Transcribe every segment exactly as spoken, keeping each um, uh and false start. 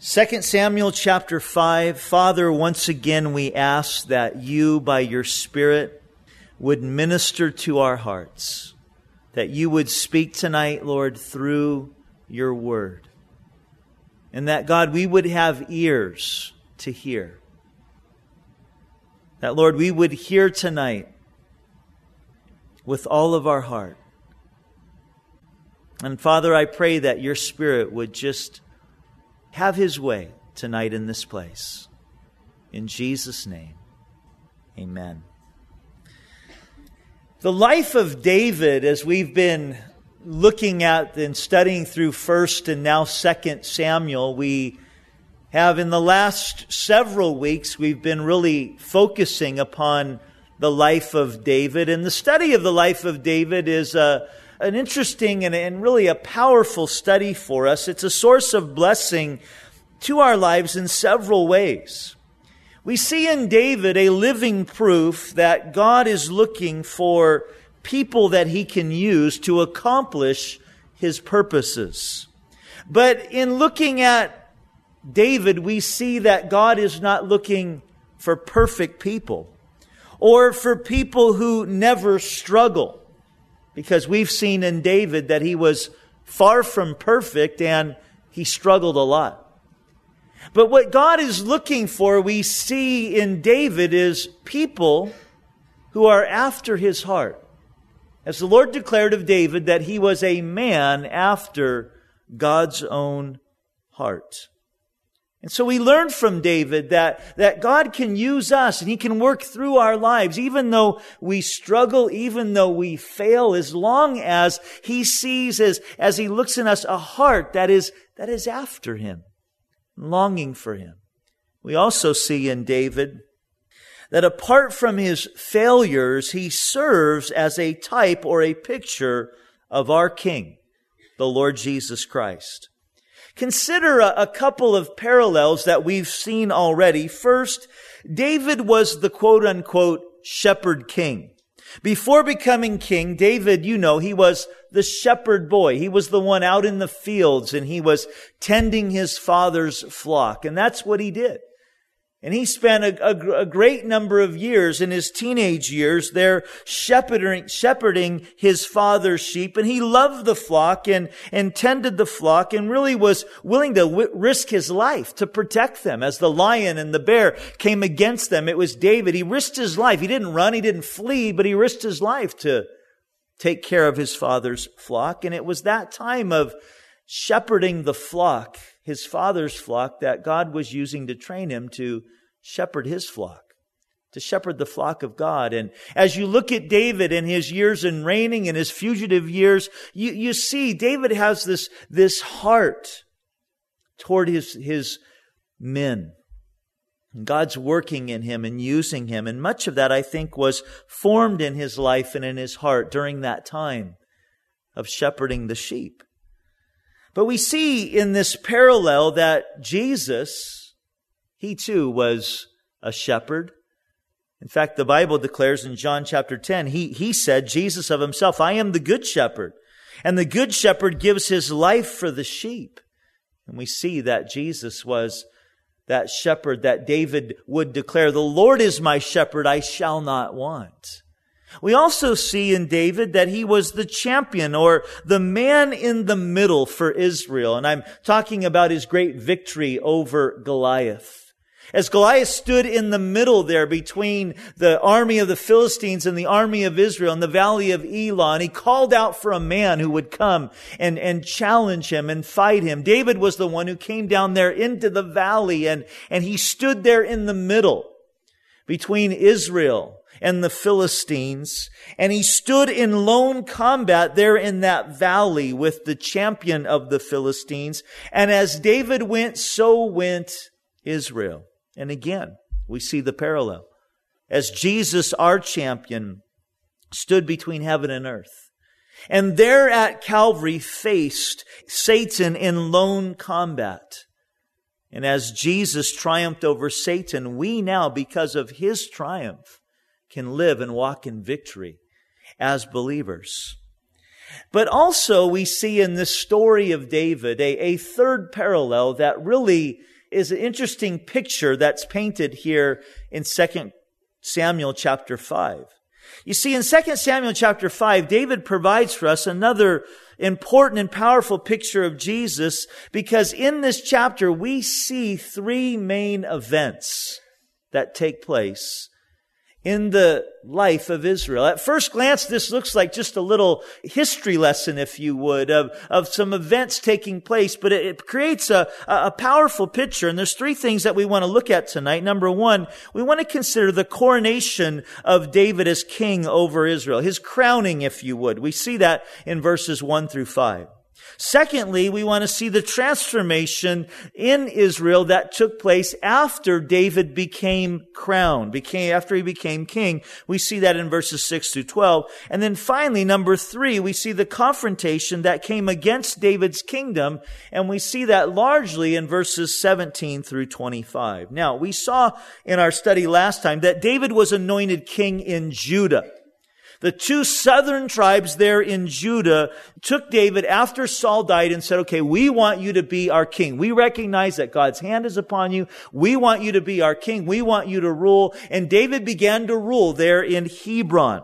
Second Samuel chapter five. Father, once again we ask that you, by your Spirit, would minister to our hearts. That you would speak tonight, Lord, through your word. And that, God, we would have ears to hear. That, Lord, we would hear tonight with all of our heart. And Father, I pray that your Spirit would just have his way tonight in this place. In Jesus' name, amen. The life of David, as we've been looking at and studying through First and now Second Samuel, we have in the last several weeks, we've been really focusing upon the life of David. And the study of the life of David is a An interesting and, and really a powerful study for us. It's a source of blessing to our lives in several ways. We see in David a living proof that God is looking for people that he can use to accomplish his purposes. But in looking at David, we see that God is not looking for perfect people or for people who never struggle. Because we've seen in David that he was far from perfect and he struggled a lot. But what God is looking for, we see in David, is people who are after his heart. As the Lord declared of David that he was a man after God's own heart. And so we learned from David that, that God can use us and he can work through our lives, even though we struggle, even though we fail, as long as he sees, as, as he looks in us, a heart that is, that is after him, longing for him. We also see in David that apart from his failures, he serves as a type or a picture of our King, the Lord Jesus Christ. Consider a, a couple of parallels that we've seen already. First, David was the quote-unquote shepherd king. Before becoming king, David, you know, he was the shepherd boy. He was the one out in the fields and he was tending his father's flock. And that's what he did. And he spent a, a, a great number of years in his teenage years there shepherding, shepherding his father's sheep. And he loved the flock and, and tended the flock and really was willing to w- risk his life to protect them. As the lion and the bear came against them, it was David. He risked his life. He didn't run, he didn't flee, but he risked his life to take care of his father's flock. And it was that time of shepherding the flock, his father's flock, that God was using to train him to shepherd his flock, to shepherd the flock of God. And as you look at David and his years in reigning and his fugitive years, you, you see David has this, this heart toward his, his men. And God's working in him and using him. And much of that, I think, was formed in his life and in his heart during that time of shepherding the sheep. But we see in this parallel that Jesus, he too was a shepherd. In fact, the Bible declares in John chapter ten, he, he said, Jesus of himself, I am the good shepherd. And the good shepherd gives his life for the sheep. And we see that Jesus was that shepherd that David would declare, the Lord is my shepherd, I shall not want. We also see in David that he was the champion or the man in the middle for Israel. And I'm talking about his great victory over Goliath. As Goliath stood in the middle there between the army of the Philistines and the army of Israel in the valley of Elah, and he called out for a man who would come and, and challenge him and fight him. David was the one who came down there into the valley, and, and he stood there in the middle between Israel and the Philistines. And he stood in lone combat there in that valley with the champion of the Philistines. And as David went, so went Israel. And again, we see the parallel. As Jesus, our champion, stood between heaven and earth, and there at Calvary faced Satan in lone combat. And as Jesus triumphed over Satan, we now, because of his triumph, can live and walk in victory as believers. But also we see in this story of David a, a third parallel that really is an interesting picture that's painted here in Second Samuel chapter five. You see, in Second Samuel chapter five, David provides for us another important and powerful picture of Jesus, because in this chapter we see three main events that take place in the life of Israel. At first glance, this looks like just a little history lesson, if you would, of, of some events taking place, but it, it creates a, a powerful picture. And there's three things that we want to look at tonight. Number one, we want to consider the coronation of David as king over Israel, his crowning, if you would. We see that in verses one through five. Secondly, we want to see the transformation in Israel that took place after David became crowned, became, after he became king. We see that in verses six through twelve. And then finally, number three, we see the confrontation that came against David's kingdom, and we see that largely in verses seventeen through twenty-five. Now, we saw in our study last time that David was anointed king in Judah. The two southern tribes there in Judah took David after Saul died and said, okay, we want you to be our king. We recognize that God's hand is upon you. We want you to be our king. We want you to rule. And David began to rule there in Hebron.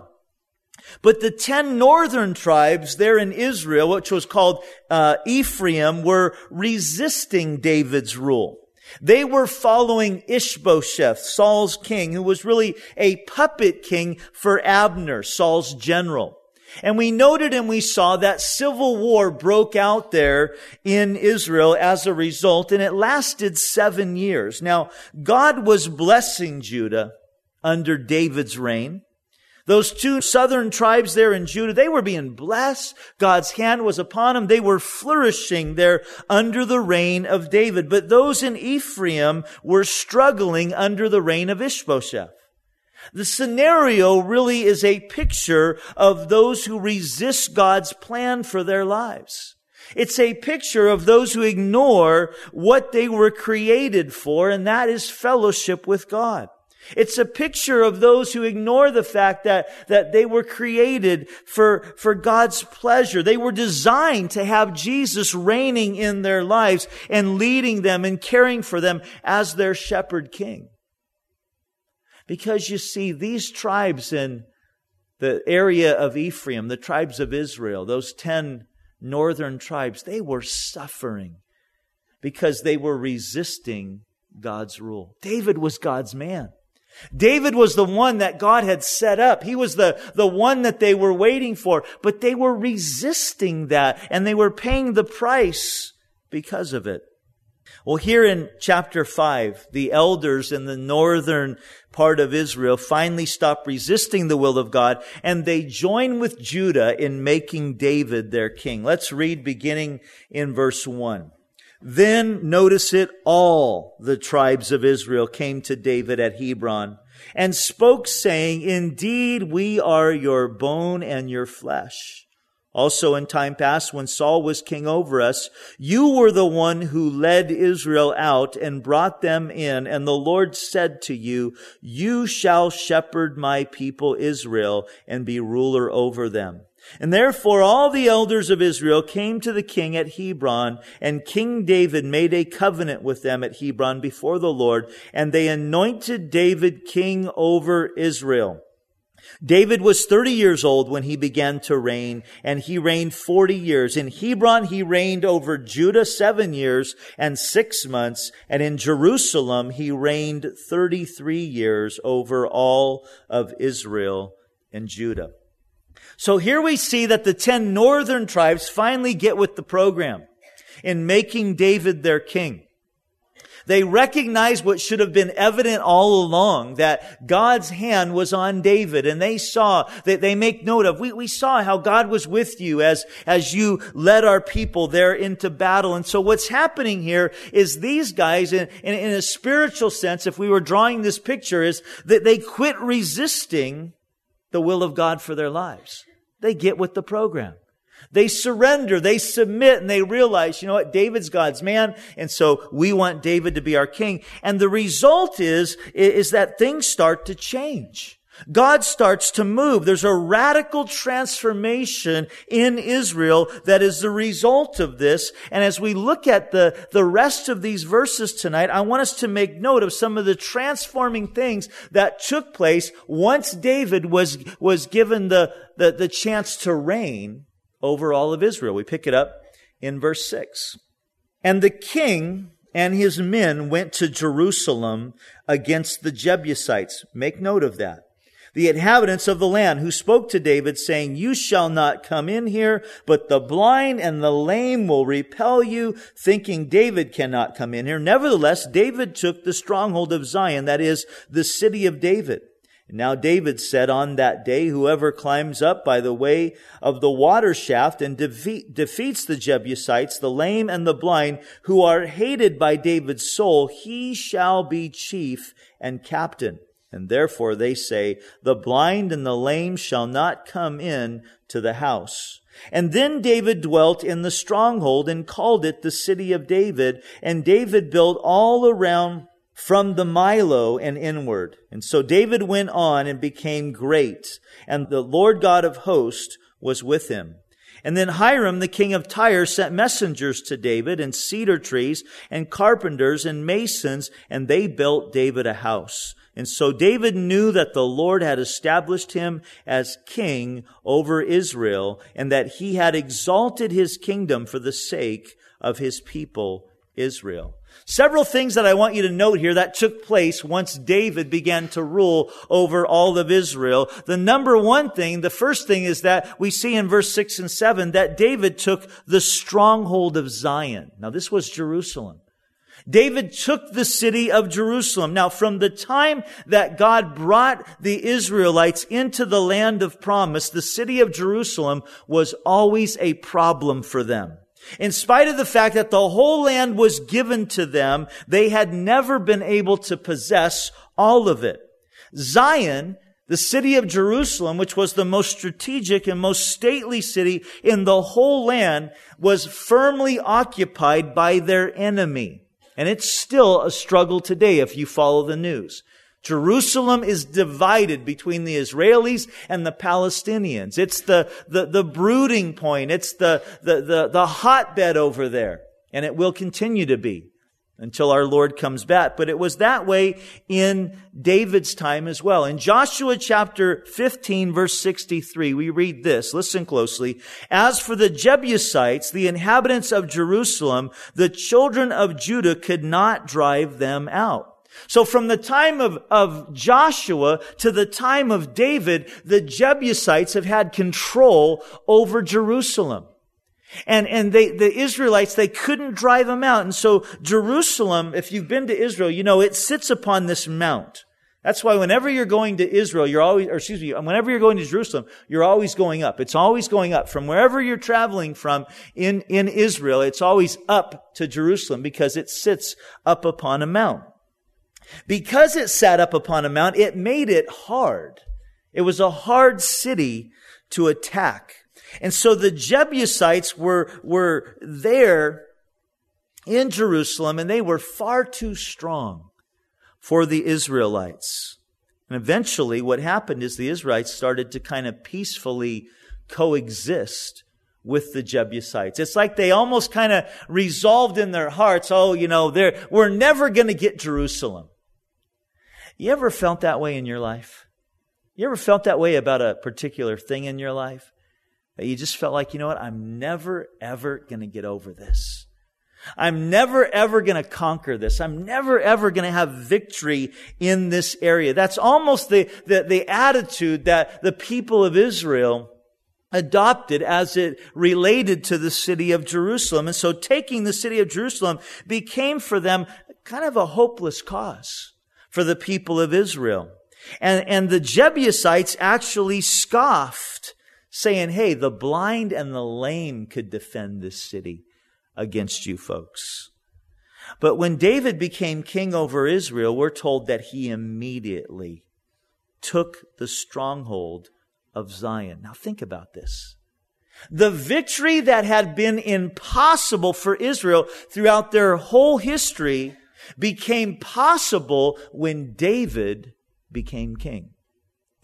But the ten northern tribes there in Israel, which was called uh, Ephraim, were resisting David's rule. They were following Ishbosheth, Saul's king, who was really a puppet king for Abner, Saul's general. And we noted and we saw that civil war broke out there in Israel as a result, and it lasted seven years. Now, God was blessing Judah under David's reign. Those two southern tribes there in Judah, they were being blessed. God's hand was upon them. They were flourishing there under the reign of David. But those in Ephraim were struggling under the reign of Ishbosheth. The scenario really is a picture of those who resist God's plan for their lives. It's a picture of those who ignore what they were created for, and that is fellowship with God. It's a picture of those who ignore the fact that, that they were created for, for God's pleasure. They were designed to have Jesus reigning in their lives and leading them and caring for them as their shepherd king. Because you see, these tribes in the area of Ephraim, the tribes of Israel, those ten northern tribes, they were suffering because they were resisting God's rule. David was God's man. David was the one that God had set up. He was the, the one that they were waiting for. But they were resisting that, and they were paying the price because of it. Well, here in chapter five, the elders in the northern part of Israel finally stop resisting the will of God, and they join with Judah in making David their king. Let's read beginning in verse one. Then, notice it, all the tribes of Israel came to David at Hebron and spoke, saying, indeed, we are your bone and your flesh. Also in time past, when Saul was king over us, you were the one who led Israel out and brought them in. And the Lord said to you, you shall shepherd my people Israel and be ruler over them. And therefore all the elders of Israel came to the king at Hebron, and King David made a covenant with them at Hebron before the Lord, and they anointed David king over Israel. David was thirty years old when he began to reign, and he reigned forty years. In Hebron he reigned over Judah seven years and six months, and in Jerusalem he reigned thirty-three years over all of Israel and Judah. So here we see that the ten northern tribes finally get with the program in making David their king. They recognize what should have been evident all along, that God's hand was on David, and they saw, that they make note of, we, we saw how God was with you as, as you led our people there into battle. And so what's happening here is these guys, in, in, in a spiritual sense, if we were drawing this picture, is that they quit resisting the will of God for their lives. They get with the program. They surrender, they submit, and they realize, you know what, David's God's man, and so we want David to be our king. And the result is, is that things start to change. God starts to move. There's a radical transformation in Israel that is the result of this. And as we look at the, the rest of these verses tonight, I want us to make note of some of the transforming things that took place once David was, was given the, the, the chance to reign over all of Israel. We pick it up in verse six. And the king and his men went to Jerusalem against the Jebusites. Make note of that. The inhabitants of the land who spoke to David, saying, you shall not come in here, but the blind and the lame will repel you, thinking David cannot come in here. Nevertheless, David took the stronghold of Zion, that is, the city of David. And now David said on that day, whoever climbs up by the way of the water shaft and defeat, defeats the Jebusites, the lame and the blind, who are hated by David's soul, he shall be chief and captain. And therefore they say, the blind and the lame shall not come in to the house. And then David dwelt in the stronghold and called it the city of David. And David built all around from the Milo and inward. And so David went on and became great. And the Lord God of hosts was with him. And then Hiram, the king of Tyre, sent messengers to David and cedar trees and carpenters and masons, and they built David a house. And so David knew that the Lord had established him as king over Israel, and that he had exalted his kingdom for the sake of his people, Israel. Several things that I want you to note here that took place once David began to rule over all of Israel. The number one thing, the first thing is that we see in verse six and seven that David took the stronghold of Zion. Now this was Jerusalem. David took the city of Jerusalem. Now, from the time that God brought the Israelites into the land of promise, the city of Jerusalem was always a problem for them. In spite of the fact that the whole land was given to them, they had never been able to possess all of it. Zion, the city of Jerusalem, which was the most strategic and most stately city in the whole land, was firmly occupied by their enemy. And it's still a struggle today if you follow the news. Jerusalem is divided between the Israelis and the Palestinians. It's the, the, the brooding point. It's the, the, the, the hotbed over there. And it will continue to be until our Lord comes back. But it was that way in David's time as well. In Joshua chapter fifteen, verse sixty-three, we read this. Listen closely. As for the Jebusites, the inhabitants of Jerusalem, the children of Judah could not drive them out. So from the time of, of Joshua to the time of David, the Jebusites have had control over Jerusalem. And, and they, the Israelites, they couldn't drive them out. And so Jerusalem, if you've been to Israel, you know, it sits upon this mount. That's why whenever you're going to Israel, you're always, or excuse me, whenever you're going to Jerusalem, you're always going up. It's always going up. From wherever you're traveling from in, in Israel, it's always up to Jerusalem because it sits up upon a mount. Because it sat up upon a mount, it made it hard. It was a hard city to attack. And so the Jebusites were, were there in Jerusalem, and they were far too strong for the Israelites. And eventually what happened is the Israelites started to kind of peacefully coexist with the Jebusites. It's like they almost kind of resolved in their hearts, oh, you know, they're, we're never going to get Jerusalem. You ever felt that way in your life? You ever felt that way about a particular thing in your life? That you just felt like, you know what, I'm never, ever going to get over this. I'm never, ever going to conquer this. I'm never, ever going to have victory in this area. That's almost the, the, the attitude that the people of Israel adopted as it related to the city of Jerusalem. And so taking the city of Jerusalem became for them kind of a hopeless cause for the people of Israel. And, and the Jebusites actually scoffed, saying, hey, the blind and the lame could defend this city against you folks. But when David became king over Israel, we're told that he immediately took the stronghold of Zion. Now think about this. The victory that had been impossible for Israel throughout their whole history became possible when David became king.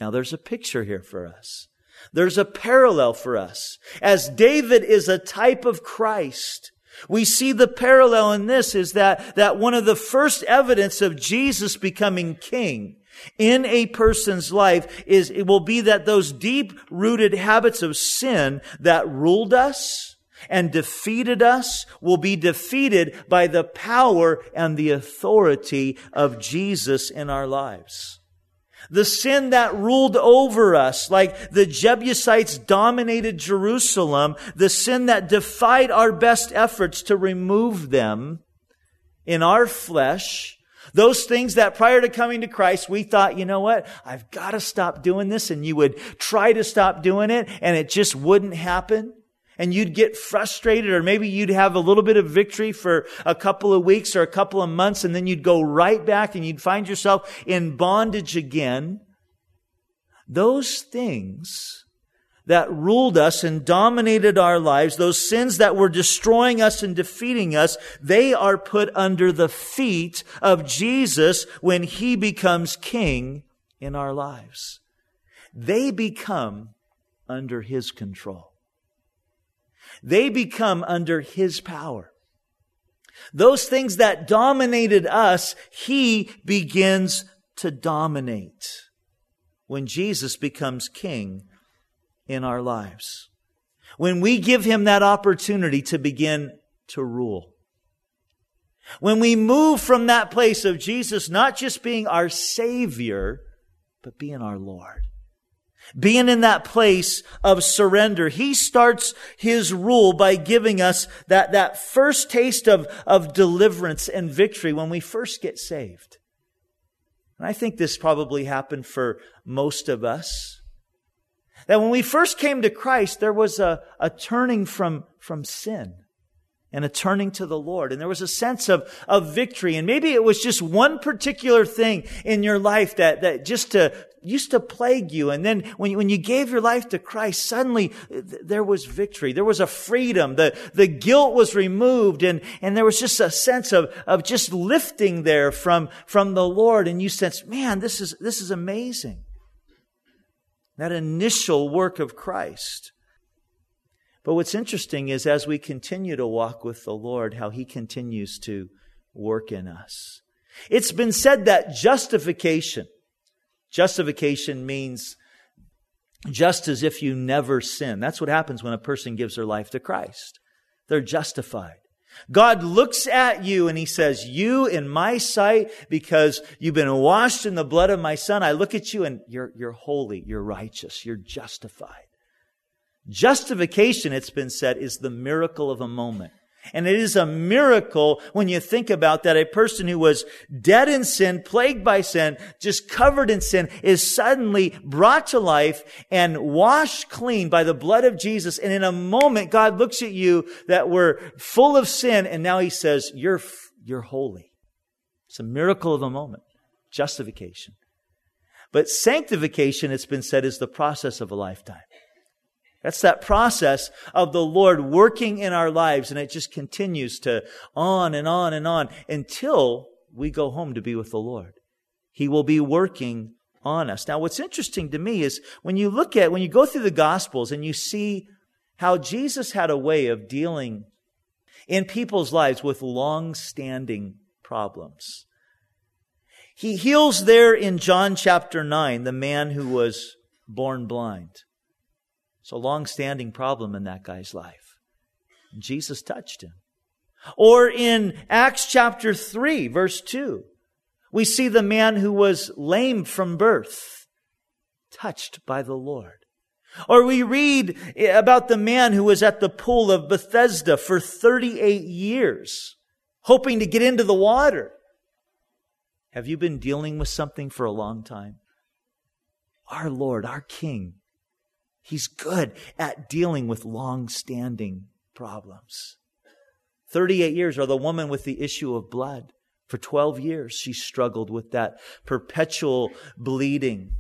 Now there's a picture here for us. There's a parallel for us. As David is a type of Christ, we see the parallel in this is that, that one of the first evidence of Jesus becoming king in a person's life is, it will be that those deep-rooted habits of sin that ruled us and defeated us will be defeated by the power and the authority of Jesus in our lives. The sin that ruled over us, like the Jebusites dominated Jerusalem, the sin that defied our best efforts to remove them in our flesh, those things that prior to coming to Christ, we thought, you know what, I've got to stop doing this, and you would try to stop doing it, and it just wouldn't happen. And you'd get frustrated, or maybe you'd have a little bit of victory for a couple of weeks or a couple of months, and then you'd go right back and you'd find yourself in bondage again. Those things that ruled us and dominated our lives, those sins that were destroying us and defeating us, they are put under the feet of Jesus when He becomes King in our lives. They become under His control. They become under His power. Those things that dominated us, He begins to dominate when Jesus becomes King in our lives. When we give Him that opportunity to begin to rule. When we move from that place of Jesus not just being our Savior, but being our Lord. Being in that place of surrender. He starts His rule by giving us that, that first taste of, of deliverance and victory when we first get saved. And I think this probably happened for most of us. That when we first came to Christ, there was a, a turning from, from sin and a turning to the Lord. And there was a sense of, of victory. And maybe it was just one particular thing in your life that, that just to, used to plague you. And then when you, when you gave your life to Christ, suddenly th- there was victory. There was a freedom. The, the guilt was removed. And, and there was just a sense of, of just lifting there from, from the Lord. And you sense, man, this is, this is amazing. That initial work of Christ. But what's interesting is as we continue to walk with the Lord, how He continues to work in us. It's been said that justification, justification means just as if you never sin. That's what happens when a person gives their life to Christ. They're justified. God looks at you and He says, you in my sight, because you've been washed in the blood of my Son, I look at you and you're, you're holy, you're righteous, you're justified. Justification, it's been said, is the miracle of a moment. And it is a miracle when you think about that a person who was dead in sin, plagued by sin, just covered in sin, is suddenly brought to life and washed clean by the blood of Jesus. And in a moment, God looks at you that were full of sin, and now He says, you're, you're holy. It's a miracle of a moment. Justification. But sanctification, it's been said, is the process of a lifetime. That's that process of the Lord working in our lives, and it just continues to on and on and on until we go home to be with the Lord. He will be working on us. Now, what's interesting to me is when you look at, when you go through the Gospels and you see how Jesus had a way of dealing in people's lives with long-standing problems. He heals there in John chapter nine the man who was born blind. It's a long-standing problem in that guy's life. Jesus touched him. Or in Acts chapter three, verse two, we see the man who was lame from birth, touched by the Lord. Or we read about the man who was at the pool of Bethesda for thirty-eight years, hoping to get into the water. Have you been dealing with something for a long time? Our Lord, our King, He's good at dealing with long-standing problems. thirty-eight years, or the woman with the issue of blood. For twelve years, she struggled with that perpetual bleeding.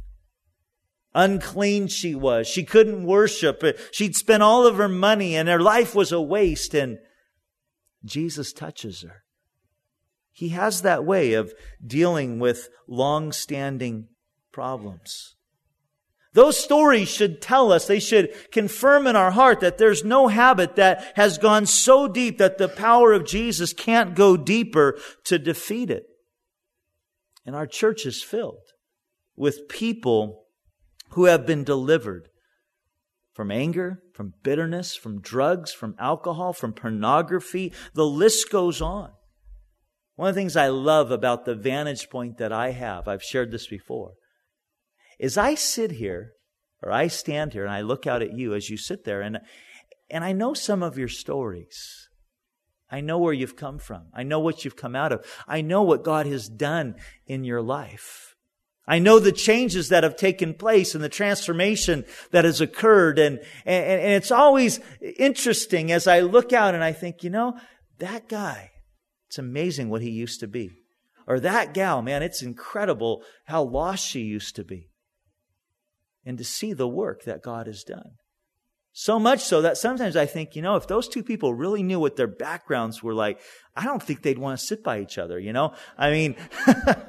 Unclean she was. She couldn't worship. She'd spent all of her money and her life was a waste. And Jesus touches her. He has that way of dealing with long-standing problems. Those stories should tell us, they should confirm in our heart that there's no habit that has gone so deep that the power of Jesus can't go deeper to defeat it. And our church is filled with people who have been delivered from anger, from bitterness, from drugs, from alcohol, from pornography. The list goes on. One of the things I love about the vantage point that I have, I've shared this before, is I sit here, or I stand here, and I look out at you as you sit there, and, and I know some of your stories. I know where you've come from. I know what you've come out of. I know what God has done in your life. I know the changes that have taken place and the transformation that has occurred. And, and, and it's always interesting as I look out and I think, you know, that guy, it's amazing what he used to be. Or that gal, man, it's incredible how lost she used to be. And to see the work that God has done. So much so that sometimes I think, you know, if those two people really knew what their backgrounds were like, I don't think they'd want to sit by each other, you know? I mean, but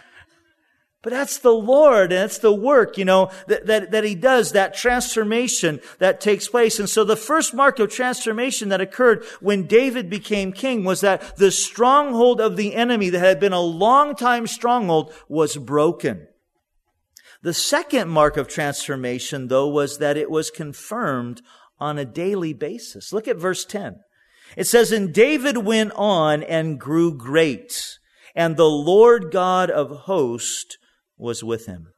that's the Lord, and that's the work, you know, that, that, that He does, that transformation that takes place. And so the first mark of transformation that occurred when David became king was that the stronghold of the enemy that had been a long time stronghold was broken. The second mark of transformation, though, was that it was confirmed on a daily basis. Look at verse ten. It says, "And David went on and grew great, and the Lord God of hosts was with him."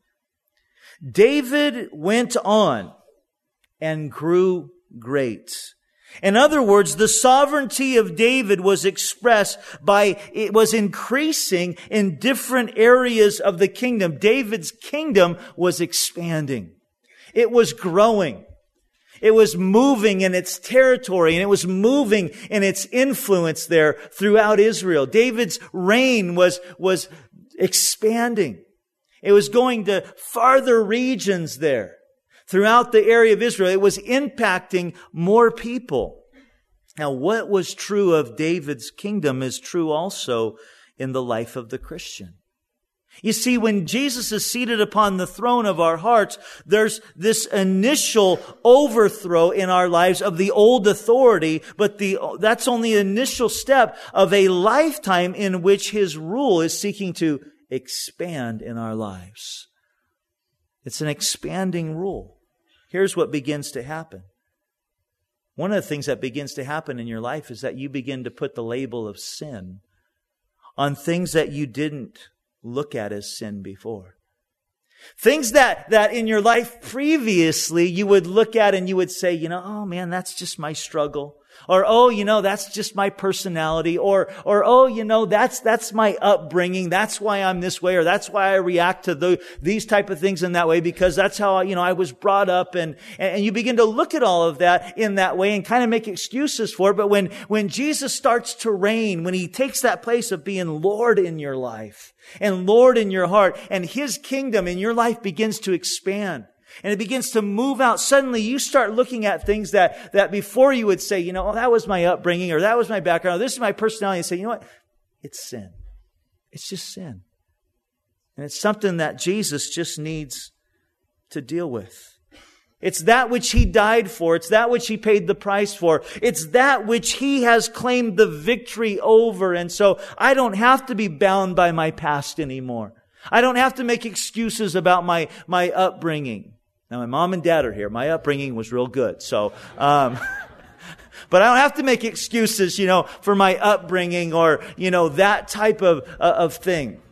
David went on and grew great. In other words, the sovereignty of David was expressed by, it was increasing in different areas of the kingdom. David's kingdom was expanding. It was growing. It was moving in its territory, and it was moving in its influence there throughout Israel. David's reign was, was expanding. It was going to farther regions there. Throughout the area of Israel, it was impacting more people. Now, what was true of David's kingdom is true also in the life of the Christian. You see, when Jesus is seated upon the throne of our hearts, there's this initial overthrow in our lives of the old authority, but the, that's only the initial step of a lifetime in which His rule is seeking to expand in our lives. It's an expanding rule. Here's what begins to happen. One of the things that begins to happen in your life is that you begin to put the label of sin on things that you didn't look at as sin before. Things that, that in your life previously you would look at and you would say, you know, oh man, that's just my struggle. Or, oh, you know, that's just my personality. Or, or, oh, you know, that's, that's my upbringing. That's why I'm this way. Or that's why I react to the, these type of things in that way, because that's how, you know, I was brought up. And, and you begin to look at all of that in that way and kind of make excuses for it. But when, when Jesus starts to reign, when He takes that place of being Lord in your life and Lord in your heart, and His kingdom in your life begins to expand, and it begins to move out, suddenly you start looking at things that, that before you would say, you know, oh, that was my upbringing, or that was my background, or this is my personality. And say, you know what? It's sin. It's just sin. And it's something that Jesus just needs to deal with. It's that which He died for. It's that which He paid the price for. It's that which He has claimed the victory over. And so I don't have to be bound by my past anymore. I don't have to make excuses about my, my upbringing. Now, my mom and dad are here. My upbringing was real good. So, um, but I don't have to make excuses, you know, for my upbringing or, you know, that type of, uh, of thing.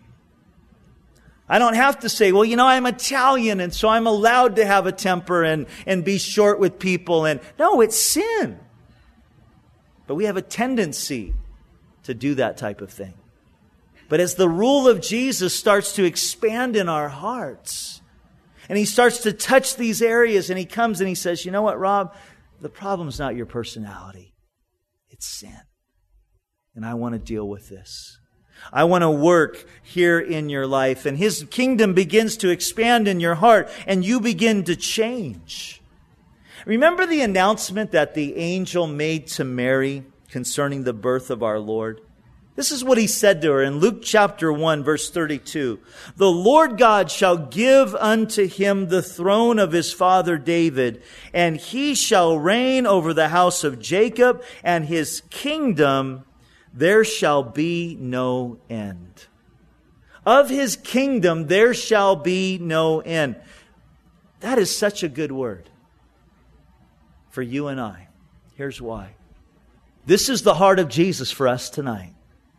I don't have to say, well, you know, I'm Italian and so I'm allowed to have a temper and, and be short with people. And no, it's sin. But we have a tendency to do that type of thing. But as the rule of Jesus starts to expand in our hearts, and He starts to touch these areas, and He comes and He says, you know what, Rob? The problem's not your personality. It's sin. And I want to deal with this. I want to work here in your life. And His kingdom begins to expand in your heart, and you begin to change. Remember the announcement that the angel made to Mary concerning the birth of our Lord? This is what he said to her in Luke chapter one, verse thirty-two. The Lord God shall give unto him the throne of his father David, and he shall reign over the house of Jacob, and his kingdom there shall be no end. Of his kingdom there shall be no end. That is such a good word for you and I. Here's why. This is the heart of Jesus for us tonight.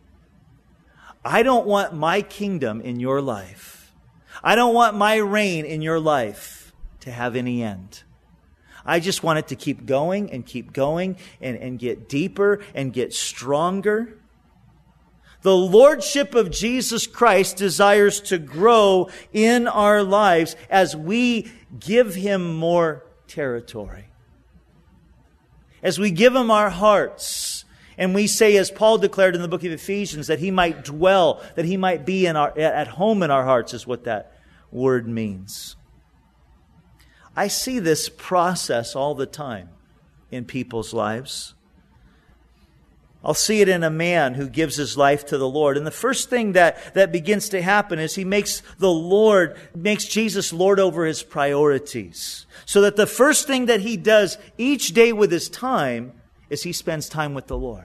I don't want my kingdom in your life. I don't want my reign in your life to have any end. I just want it to keep going and keep going and, and get deeper and get stronger. The Lordship of Jesus Christ desires to grow in our lives as we give Him more territory. As we give Him our hearts. And we say, as Paul declared in the book of Ephesians, that He might dwell, that He might be in our, at home in our hearts, is what that word means. I see this process all the time in people's lives. I'll see it in a man who gives his life to the Lord. And the first thing that, that begins to happen is he makes the Lord, makes Jesus Lord over his priorities. So that the first thing that he does each day with his time is he spends time with the Lord.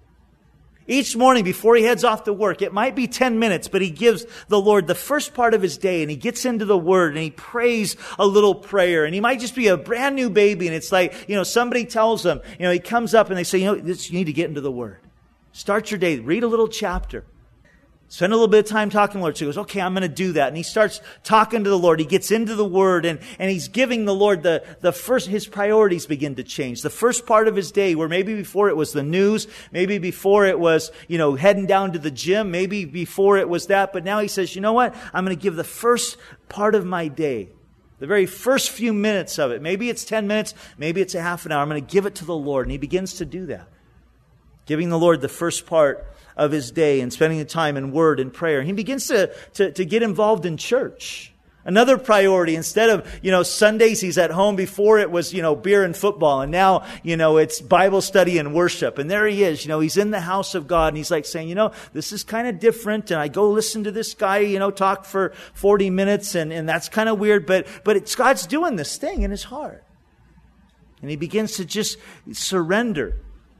Each morning before he heads off to work, it might be ten minutes, but he gives the Lord the first part of his day and he gets into the Word and he prays a little prayer. And he might just be a brand new baby and it's like, you know, somebody tells him, you know, he comes up and they say, you know, this, you need to get into the Word. Start your day, read a little chapter. Spend a little bit of time talking to the Lord. So he goes, okay, I'm going to do that. And he starts talking to the Lord. He gets into the Word and, and he's giving the Lord the, the first, his priorities begin to change. The first part of his day, where maybe before it was the news, maybe before it was, you know, heading down to the gym, maybe before it was that. But now he says, you know what? I'm going to give the first part of my day, the very first few minutes of it. Maybe it's ten minutes, maybe it's a half an hour. I'm going to give it to the Lord. And he begins to do that. Giving the Lord the first part of his day and spending the time in word and prayer. And he begins to, to, to get involved in church. Another priority, instead of, you know, Sundays he's at home. Before it was, you know, beer and football. And now, you know, it's Bible study and worship. And there he is, you know, he's in the house of God and he's like saying, you know, this is kind of different. And I go listen to this guy, you know, talk for forty minutes and, and that's kind of weird. But, but it's God's doing this thing in his heart. And he begins to just surrender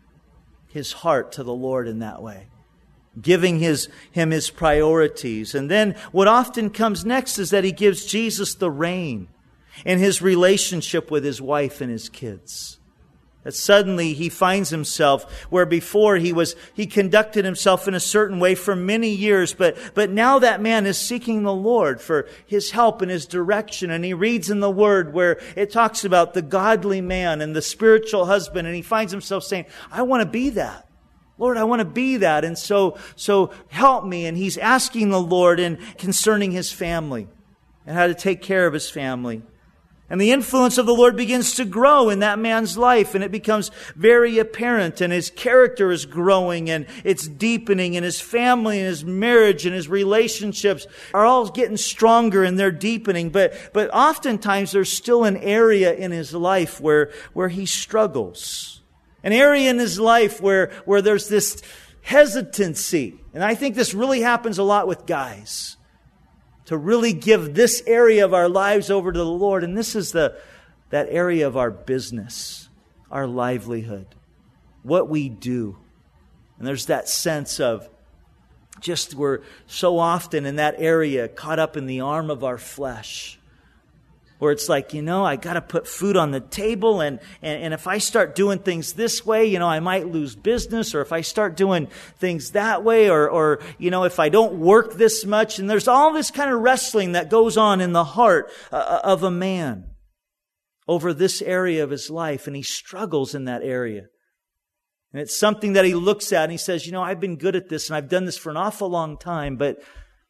his heart to the Lord in that way. Giving his, him his priorities. And then what often comes next is that he gives Jesus the reign in his relationship with his wife and his kids. That suddenly he finds himself where before he was, he conducted himself in a certain way for many years, but, but now that man is seeking the Lord for his help and his direction. And he reads in the Word where it talks about the godly man and the spiritual husband. And he finds himself saying, I want to be that. Lord, I want to be that. And so, so help me. And he's asking the Lord in concerning his family and how to take care of his family. And the influence of the Lord begins to grow in that man's life, and it becomes very apparent, and his character is growing, and it's deepening, and his family and his marriage and his relationships are all getting stronger and they're deepening. But, but oftentimes there's still an area in his life where, where he struggles. An area in his life where, where there's this hesitancy. And I think this really happens a lot with guys. To really give this area of our lives over to the Lord. And this is the that area of our business, our livelihood, what we do. And there's that sense of just we're so often in that area caught up in the arm of our flesh. Where it's like, you know, I got to put food on the table. And, and, and if I start doing things this way, you know, I might lose business. Or if I start doing things that way, or, or, you know, if I don't work this much. And there's all this kind of wrestling that goes on in the heart uh, of a man over this area of his life. And he struggles in that area. And it's something that he looks at and he says, you know, I've been good at this and I've done this for an awful long time, but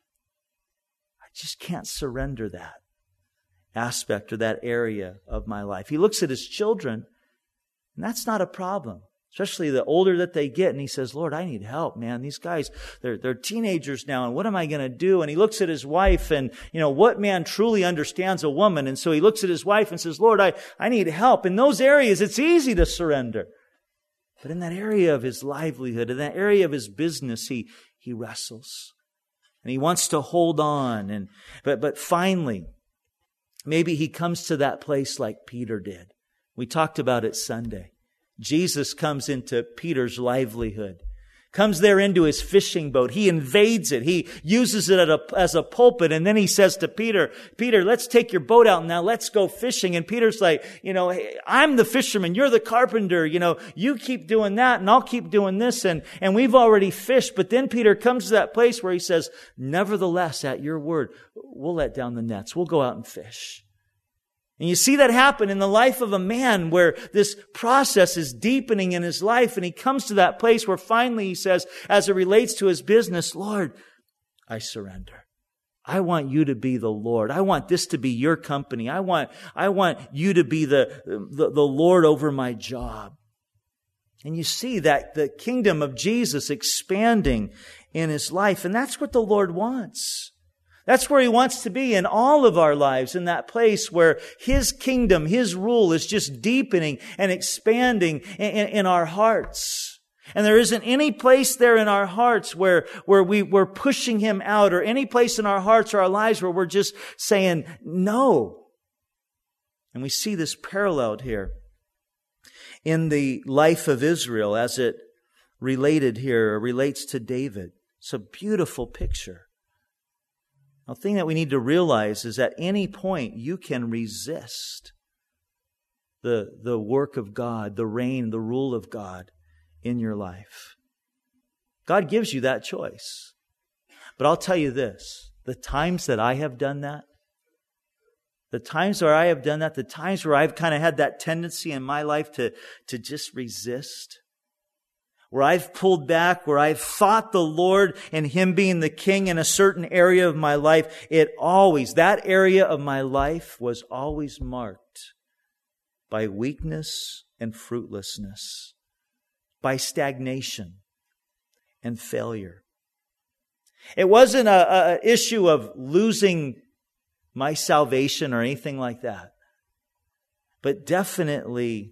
I just can't surrender that aspect or that area of my life. He looks at his children, and that's not a problem. Especially the older that they get, and he says, Lord, I need help, man. These guys, they're, they're teenagers now, and what am I going to do? And he looks at his wife, and, you know, what man truly understands a woman? And so he looks at his wife and says, Lord, I, I need help. In those areas, it's easy to surrender. But in that area of his livelihood, in that area of his business, he, he wrestles. And he wants to hold on. And but but finally, maybe he comes to that place like Peter did. We talked about it Sunday. Jesus comes into Peter's livelihood. Comes there into his fishing boat. He invades it. He uses it as a, as a pulpit. And then he says to Peter, Peter, let's take your boat out now. Let's go fishing. And Peter's like, you know, hey, I'm the fisherman. You're the carpenter. You know, you keep doing that and I'll keep doing this. And, and we've already fished. But then Peter comes to that place where he says, nevertheless, at your word, we'll let down the nets. We'll go out and fish. And you see that happen in the life of a man where this process is deepening in his life. And he comes to that place where finally he says, as it relates to his business, Lord, I surrender. I want you to be the Lord. I want this to be your company. I want, I want you to be the, the, the Lord over my job. And you see that the kingdom of Jesus expanding in his life. And that's what the Lord wants. That's where He wants to be in all of our lives, in that place where His kingdom, His rule is just deepening and expanding in, in, in our hearts. And there isn't any place there in our hearts where, where we, we're pushing Him out, or any place in our hearts or our lives where we're just saying no. And we see this paralleled here in the life of Israel as it related here, or relates to David. It's a beautiful picture. The thing that we need to realize is at any point you can resist the, the work of God, the reign, the rule of God in your life. God gives you that choice. But I'll tell you this, the times that I have done that, the times where I have done that, the times where I've kind of had that tendency in my life to, to just resist, where I've pulled back, where I've fought the Lord and Him being the King in a certain area of my life, it always, that area of my life was always marked by weakness and fruitlessness, by stagnation and failure. It wasn't a, a issue of losing my salvation or anything like that, but definitely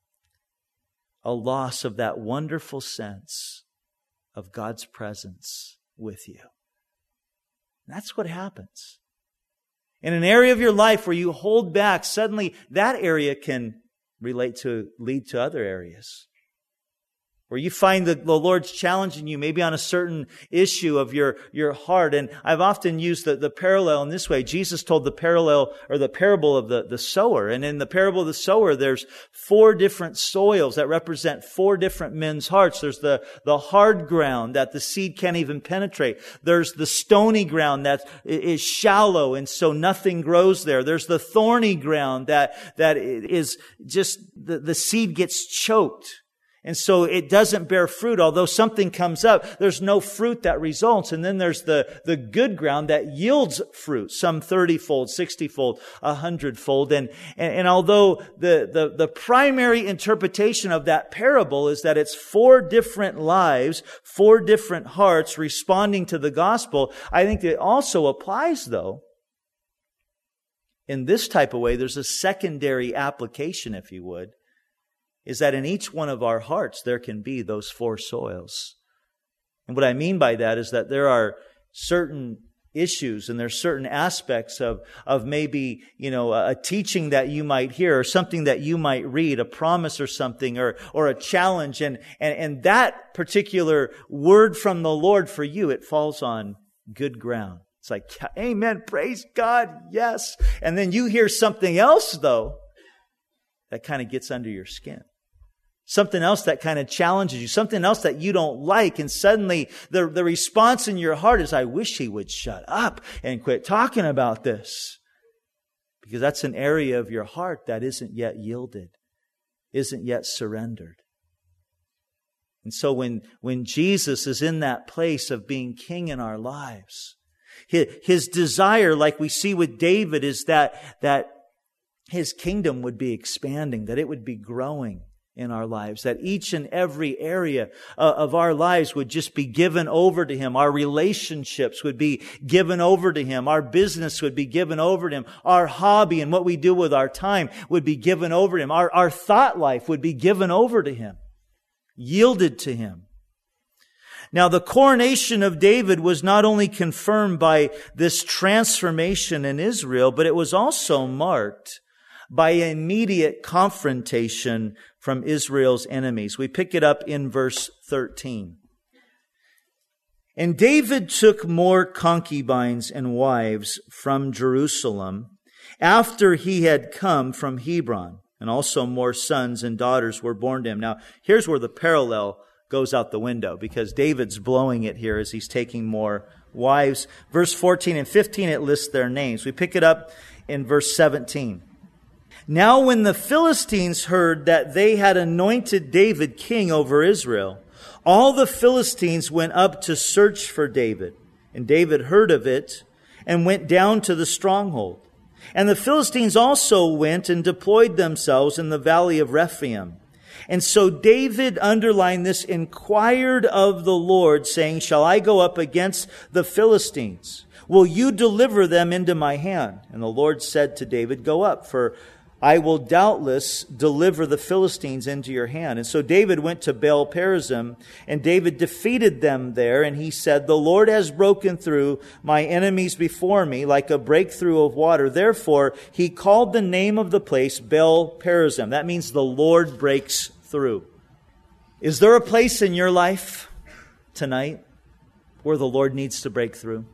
a loss of that wonderful sense of God's presence with you. That's what happens. In an area of your life where you hold back, suddenly that area can relate to, lead to other areas. Where you find that the Lord's challenging you, maybe on a certain issue of your, your heart. And I've often used the, the parallel in this way. Jesus told the parallel, or the parable of the, the sower. And in the parable of the sower, there's four different soils that represent four different men's hearts. There's the, the hard ground that the seed can't even penetrate. There's the stony ground that is shallow and so nothing grows there. There's the thorny ground that, that is just, the, the seed gets choked. And so it doesn't bear fruit. Although something comes up, there's no fruit that results. And then there's the, the good ground that yields fruit, some thirty-fold, sixty-fold, a hundred-fold. And, and, and although the, the, the primary interpretation of that parable is that it's four different lives, four different hearts responding to the gospel, I think it also applies, though, in this type of way. There's a secondary application, if you would, is that in each one of our hearts, there can be those four soils. And what I mean by that is that there are certain issues and there's certain aspects of, of maybe, you know, a teaching that you might hear, or something that you might read, a promise or something, or, or a challenge. And, and, and that particular word from the Lord for you, it falls on good ground. It's like, amen, praise God, yes. And then you hear something else, though, that kind of gets under your skin. Something else that kind of challenges you. Something else that you don't like. And suddenly the, the response in your heart is, I wish he would shut up and quit talking about this. Because that's an area of your heart that isn't yet yielded, isn't yet surrendered. And so when, when Jesus is in that place of being king in our lives, his, his desire, like we see with David, is that, that His kingdom would be expanding, that it would be growing in our lives, that each and every area uh, of our lives would just be given over to Him. Our relationships would be given over to Him. Our business would be given over to Him. Our hobby and what we do with our time would be given over to Him. Our, our thought life would be given over to Him. yielded to him. Now, the coronation of David was not only confirmed by this transformation in Israel, but it was also marked by immediate confrontation from Israel's enemies. We pick it up in verse thirteen. And David took more concubines and wives from Jerusalem after he had come from Hebron, and also more sons and daughters were born to him. Now, here's where the parallel goes out the window, because David's blowing it here as he's taking more wives. Verse fourteen and fifteen, it lists their names. We pick it up in verse seventeen. Now when the Philistines heard that they had anointed David king over Israel, all the Philistines went up to search for David. And David heard of it and went down to the stronghold. And the Philistines also went and deployed themselves in the valley of Rephaim. And so David, underlined this, inquired of the Lord, saying, shall I go up against the Philistines? Will you deliver them into my hand? And the Lord said to David, go up, for I will doubtless deliver the Philistines into your hand. And so David went to Baal Perazim, and David defeated them there. And he said, the Lord has broken through my enemies before me like a breakthrough of water. Therefore, he called the name of the place Baal Perazim. That means the Lord breaks through. Is there a place in your life tonight where the Lord needs to break through?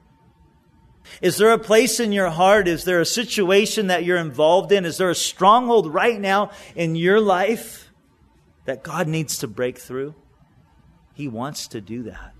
Is there a place in your heart? Is there a situation that you're involved in? Is there a stronghold right now in your life that God needs to break through? He wants to do that.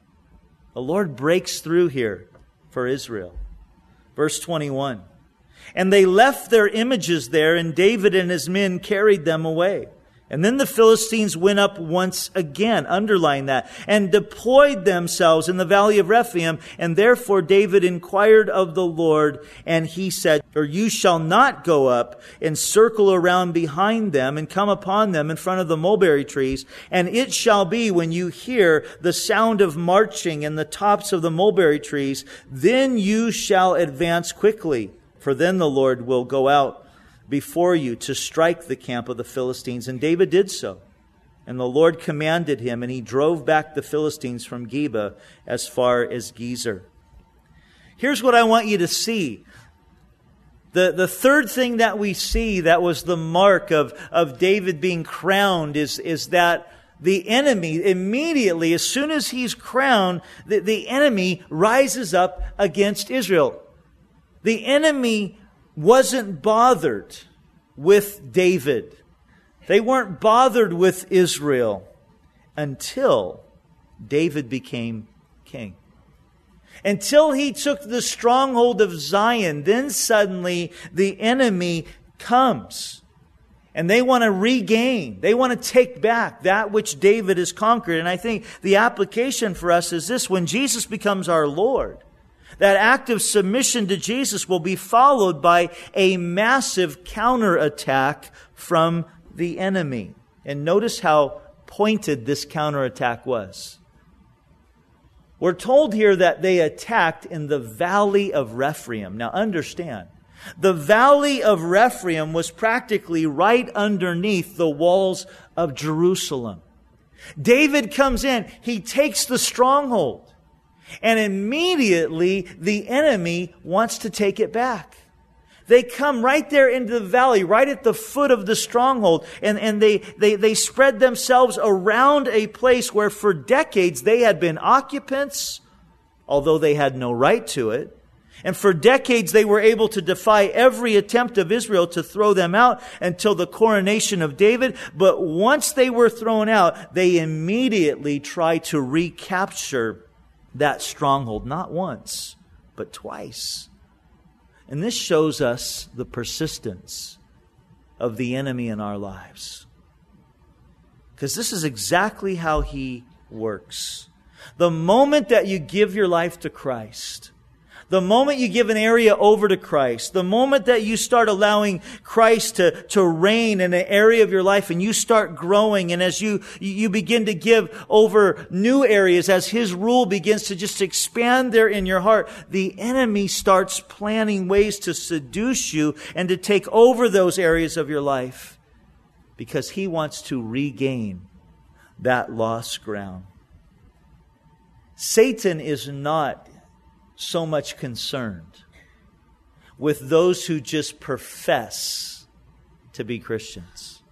The Lord breaks through here for Israel. Verse twenty-one. And they left their images there, and David and his men carried them away. And then the Philistines went up once again, underline that, and deployed themselves in the valley of Rephaim. And therefore David inquired of the Lord, and he said, or you shall not go up and circle around behind them and come upon them in front of the mulberry trees. And it shall be when you hear the sound of marching in the tops of the mulberry trees, then you shall advance quickly, for then the Lord will go out before you to strike the camp of the Philistines. And David did so. And the Lord commanded him, and he drove back the Philistines from Geba as far as Gezer. Here's what I want you to see. The, the third thing that we see that was the mark of, of David being crowned is, is that the enemy, immediately, as soon as he's crowned, the, the enemy rises up against Israel. The enemy wasn't bothered with David. They weren't bothered with Israel until David became king. Until he took the stronghold of Zion, then suddenly the enemy comes. And they want to regain, they want to take back that which David has conquered. And I think the application for us is this: when Jesus becomes our Lord, that act of submission to Jesus will be followed by a massive counterattack from the enemy. And notice how pointed this counterattack was. We're told here that they attacked in the valley of Rephaim. Now understand, the valley of Rephaim was practically right underneath the walls of Jerusalem. David comes in, he takes the stronghold. And immediately the enemy wants to take it back. They come right there into the valley, right at the foot of the stronghold. And, and they, they, they spread themselves around a place where for decades they had been occupants, although they had no right to it. And for decades they were able to defy every attempt of Israel to throw them out until the coronation of David. But once they were thrown out, they immediately tried to recapture that stronghold, not once, but twice. And this shows us the persistence of the enemy in our lives. Because this is exactly how he works. The moment that you give your life to Christ, the moment you give an area over to Christ, the moment that you start allowing Christ to, to reign in an area of your life and you start growing, and as you, you begin to give over new areas, as His rule begins to just expand there in your heart, the enemy starts planning ways to seduce you and to take over those areas of your life because he wants to regain that lost ground. Satan is not so much concerned with those who just profess to be Christians.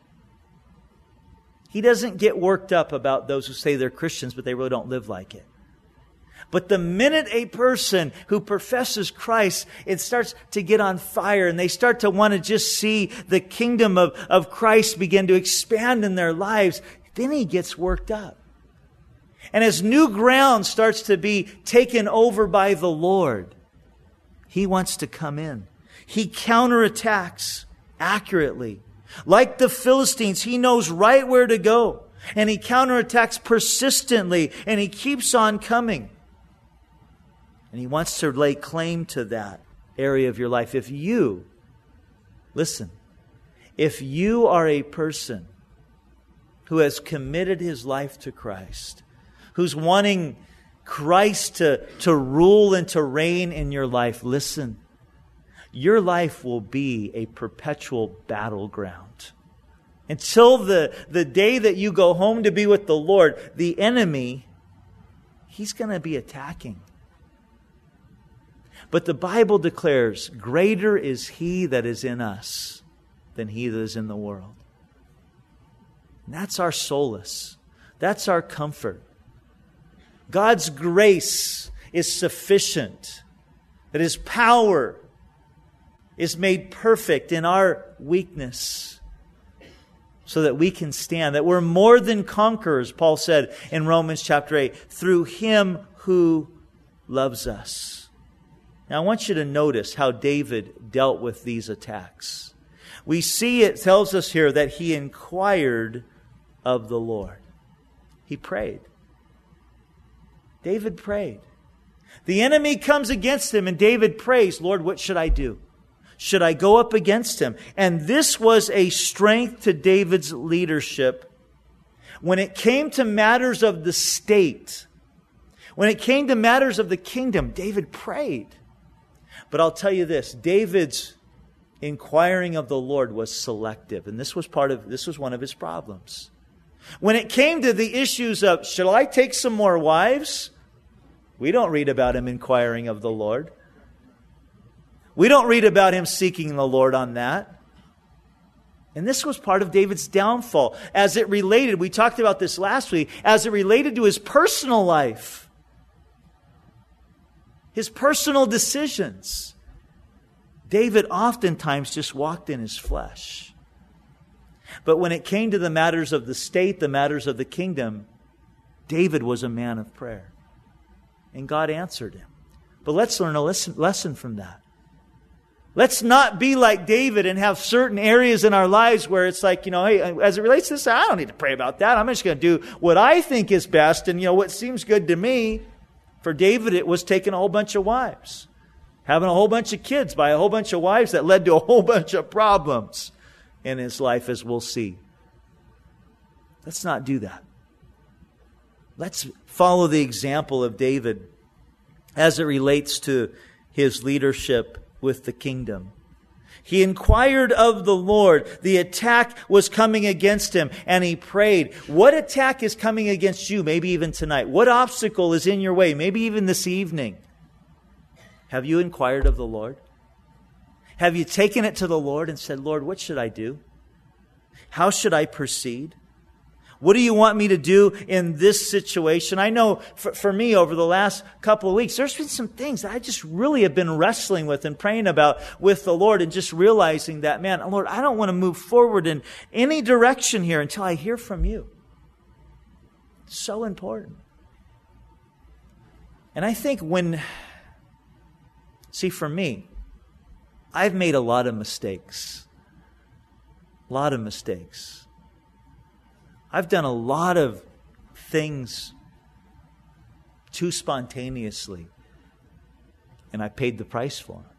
He doesn't get worked up about those who say they're Christians, but they really don't live like it. But the minute a person who professes Christ, it starts to get on fire and they start to want to just see the kingdom of, of Christ begin to expand in their lives, then he gets worked up. And as new ground starts to be taken over by the Lord, he wants to come in. He counterattacks accurately. Like the Philistines, he knows right where to go. And he counterattacks persistently. And he keeps on coming. And he wants to lay claim to that area of your life. If you, listen, if you are a person who has committed his life to Christ, who's wanting Christ to, to rule and to reign in your life, listen, your life will be a perpetual battleground. Until the, the day that you go home to be with the Lord, the enemy, he's going to be attacking. But the Bible declares, greater is He that is in us than he that is in the world. And that's our solace. That's our comfort. God's grace is sufficient. That His power is made perfect in our weakness so that we can stand. That we're more than conquerors, Paul said in Romans chapter eight, through Him who loves us. Now I want you to notice how David dealt with these attacks. We see it tells us here that he inquired of the Lord. He prayed. David prayed. The enemy comes against him and David prays, Lord, what should I do? Should I go up against him? And this was a strength to David's leadership. When it came to matters of the state, when it came to matters of the kingdom, David prayed. But I'll tell you this, David's inquiring of the Lord was selective. And this was part of, this was one of his problems. When it came to the issues of, shall I take some more wives? We don't read about him inquiring of the Lord. We don't read about him seeking the Lord on that. And this was part of David's downfall. As it related, we talked about this last week, as it related to his personal life. His personal decisions. David oftentimes just walked in his flesh. But when it came to the matters of the state, the matters of the kingdom, David was a man of prayer. And God answered him. But let's learn a lesson, lesson from that. Let's not be like David and have certain areas in our lives where it's like, you know, hey, as it relates to this, I don't need to pray about that. I'm just going to do what I think is best and, you know, what seems good to me. For David, it was taking a whole bunch of wives. Having a whole bunch of kids by a whole bunch of wives that led to a whole bunch of problems in his life, as we'll see. Let's not do that. Let's follow the example of David as it relates to his leadership with the kingdom. He inquired of the Lord. The attack was coming against him, and he prayed. What attack is coming against you, maybe even tonight? What obstacle is in your way, maybe even this evening? Have you inquired of the Lord? Have you taken it to the Lord and said, Lord, what should I do? How should I proceed? What do you want me to do in this situation? I know for, for me over the last couple of weeks, there's been some things that I just really have been wrestling with and praying about with the Lord and just realizing that, man, Lord, I don't want to move forward in any direction here until I hear from you. It's so important. And I think when, see, for me, I've made a lot of mistakes. A lot of mistakes. I've done a lot of things too spontaneously, and I paid the price for them.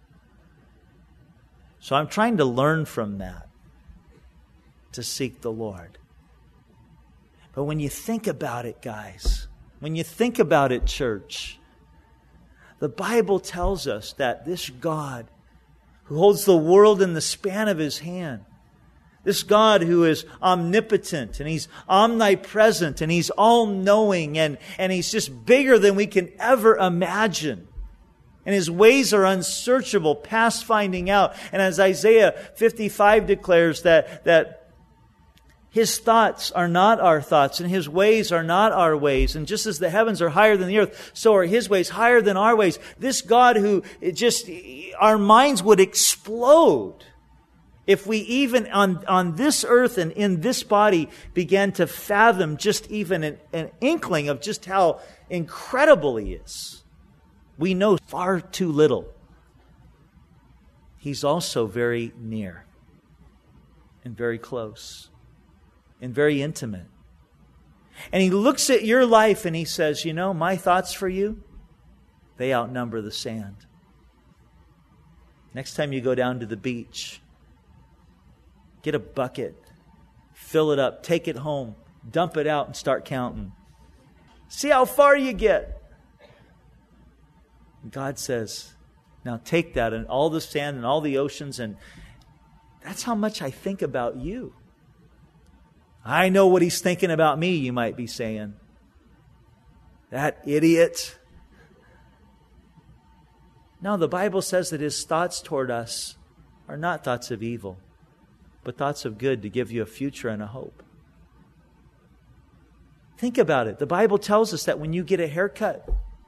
So I'm trying to learn from that, to seek the Lord. But when you think about it, guys, when you think about it, church, the Bible tells us that this God, who holds the world in the span of His hand, This God who is omnipotent and He's omnipresent and He's all-knowing and, and He's just bigger than we can ever imagine. And His ways are unsearchable, past finding out. And as Isaiah fifty-five declares that, that His thoughts are not our thoughts and His ways are not our ways. And just as the heavens are higher than the earth, so are His ways higher than our ways. This God who it just, our minds would explode if we even on, on this earth and in this body began to fathom just even an, an inkling of just how incredible He is. We know far too little. He's also very near and very close and very intimate. And He looks at your life and He says, you know, my thoughts for you, they outnumber the sand. Next time you go down to the beach, get a bucket, fill it up, take it home, dump it out and start counting. See how far you get. God says, now take that and all the sand and all the oceans, and that's how much I think about you. I know what He's thinking about me, you might be saying. That idiot. No, the Bible says that His thoughts toward us are not thoughts of evil, but thoughts of good to give you a future and a hope. Think about it. The Bible tells us that when you get a haircut,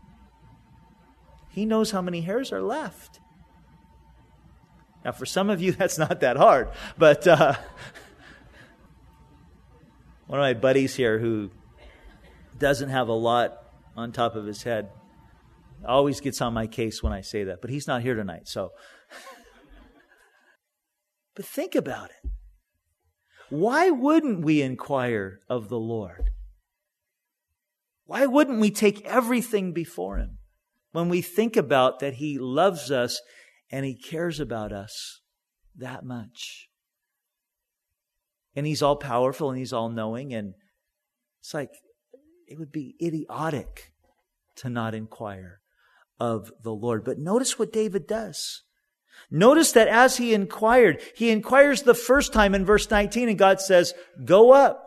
He knows how many hairs are left. Now, for some of you, that's not that hard. But uh, one of my buddies here who doesn't have a lot on top of his head always gets on my case when I say that. But he's not here tonight, so... But think about it. Why wouldn't we inquire of the Lord? Why wouldn't we take everything before Him when we think about that He loves us and He cares about us that much? And He's all powerful and He's all knowing, and it's like it would be idiotic to not inquire of the Lord. But notice what David does. Notice that as he inquired, he inquires the first time in verse nineteen, and God says, go up.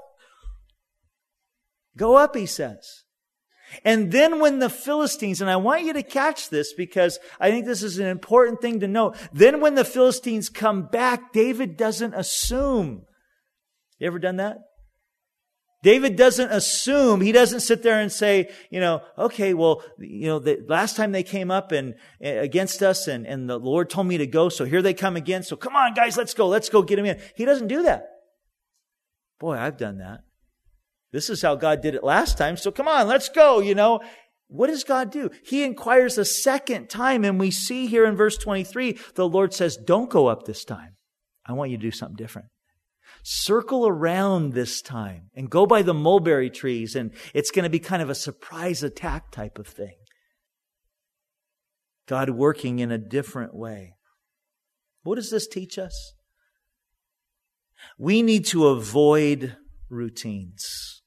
Go up, He says. And then when the Philistines, and I want you to catch this because I think this is an important thing to know. Then when the Philistines come back, David doesn't assume. You ever done that? David doesn't assume. He doesn't sit there and say, you know, okay, well, you know, the last time they came up and uh, against us and, and the Lord told me to go, so here they come again. So come on, guys, let's go. Let's go get them in. He doesn't do that. Boy, I've done that. This is how God did it last time. So come on, let's go, you know. What does God do? He inquires a second time, and we see here in verse twenty-three, the Lord says, don't go up this time. I want you to do something different. Circle around this time and go by the mulberry trees, and it's going to be kind of a surprise attack type of thing. God working in a different way. What does this teach us? We need to avoid routines.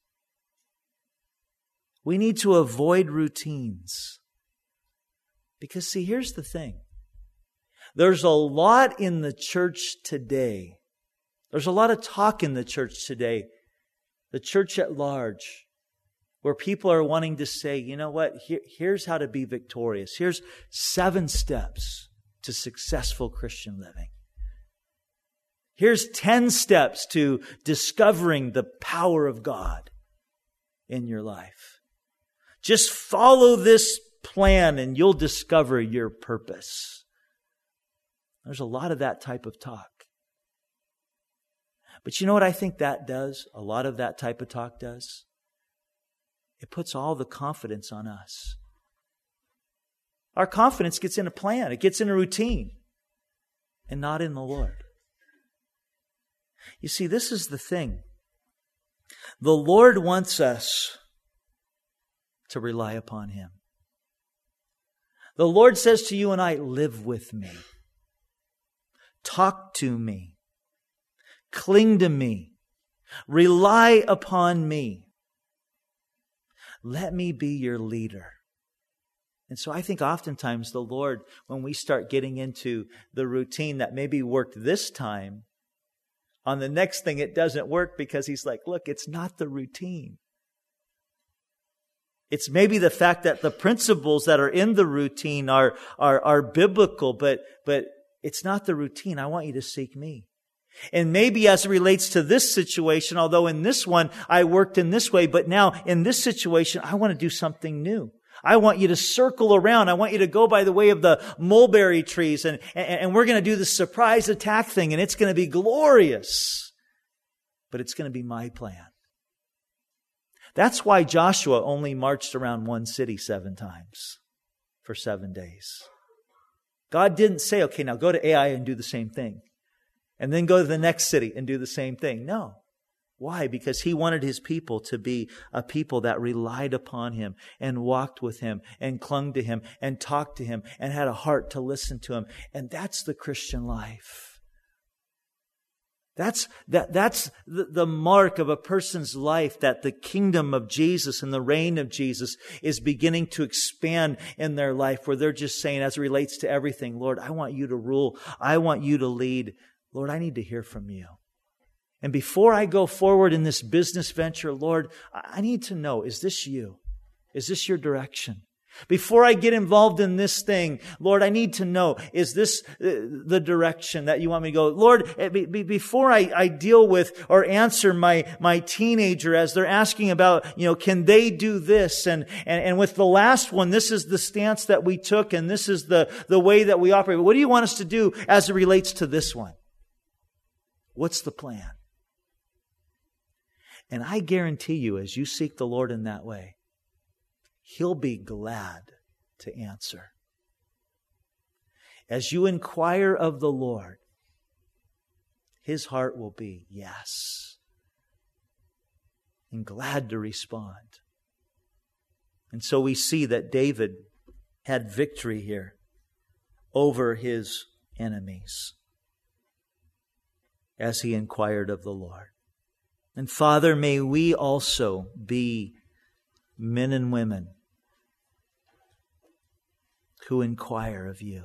We need to avoid routines. Because see, here's the thing. There's a lot in the church today. There's a lot of talk in the church today, the church at large, where people are wanting to say, you know what, Here, here's how to be victorious. Here's seven steps to successful Christian living. Here's ten steps to discovering the power of God in your life. Just follow this plan and you'll discover your purpose. There's a lot of that type of talk. But you know what I think that does? A lot of that type of talk does? It puts all the confidence on us. Our confidence gets in a plan. It gets in a routine. And not in the Lord. You see, this is the thing. The Lord wants us to rely upon Him. The Lord says to you and I, live with me. Talk to me. Cling to me. Rely upon me. Let me be your leader. And so I think oftentimes the Lord, when we start getting into the routine that maybe worked this time, On the next thing, it doesn't work because he's like, look, it's not the routine. It's maybe the fact that the principles that are in the routine are, are, are biblical, but, but it's not the routine. I want you to seek me. And maybe as it relates to this situation, although in this one I worked in this way, but now in this situation, I want to do something new. I want you to circle around. I want you to go by the way of the mulberry trees, and, and, and we're going to do the surprise attack thing, and it's going to be glorious. But it's going to be my plan. That's why Joshua only marched around one city seven times for seven days. God didn't say, okay, now go to Ai and do the same thing. And then go to the next city and do the same thing. No. Why? Because He wanted His people to be a people that relied upon Him and walked with Him and clung to Him and talked to Him and had a heart to listen to Him. And that's the Christian life. That's, that, that's the, the mark of a person's life, that the kingdom of Jesus and the reign of Jesus is beginning to expand in their life, where they're just saying, as it relates to everything, Lord, I want you to rule. I want you to lead. Lord, I need to hear from you. And before I go forward in this business venture, Lord, I need to know, is this you? Is this your direction? Before I get involved in this thing, Lord, I need to know, is this the direction that you want me to go? Lord, before I, I deal with or answer my, my teenager as they're asking about, you know, can they do this? And, and, and with the last one, this is the stance that we took, and this is the, the way that we operate. What do you want us to do as it relates to this one? What's the plan? And I guarantee you, as you seek the Lord in that way, He'll be glad to answer. As you inquire of the Lord, His heart will be yes, and glad to respond. And so we see that David had victory here over his enemies as he inquired of the Lord. And Father, may we also be men and women who inquire of you,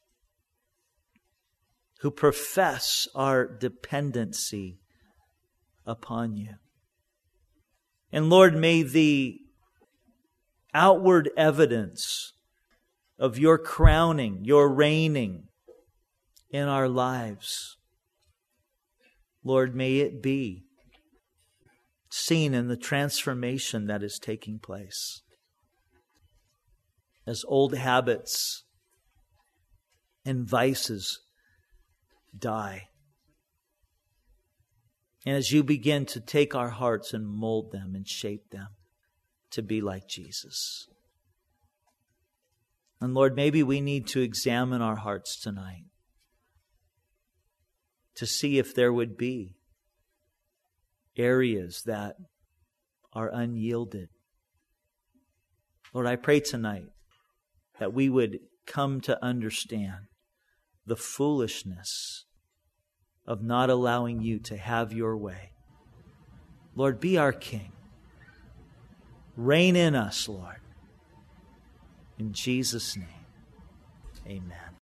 who profess our dependency upon you. And Lord, may the outward evidence of your crowning, your reigning in our lives, Lord, may it be seen in the transformation that is taking place. As old habits and vices die. And as you begin to take our hearts and mold them and shape them to be like Jesus. And Lord, maybe we need to examine our hearts tonight to see if there would be areas that are unyielded. Lord, I pray tonight that we would come to understand the foolishness of not allowing you to have your way. Lord, be our King. Reign in us, Lord. In Jesus' name, amen.